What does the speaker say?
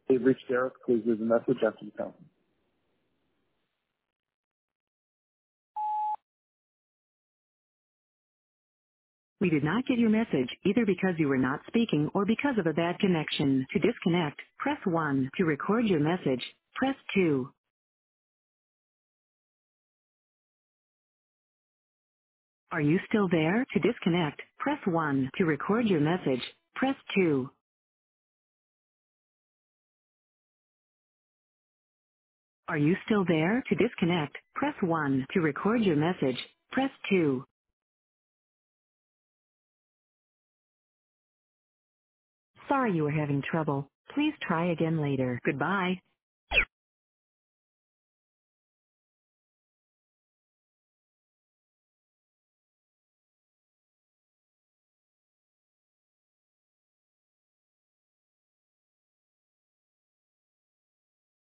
They've reached Derek. Please leave a message after the tone. We did not get your message, either because you were not speaking or because of a bad connection. To disconnect, press 1. To record your message, press 2. Are you still there? To disconnect, press 1. To record your message, press 2. Are you still there? To disconnect, press 1. To record your message, press 2. Sorry you were having trouble. Please try again later. Goodbye.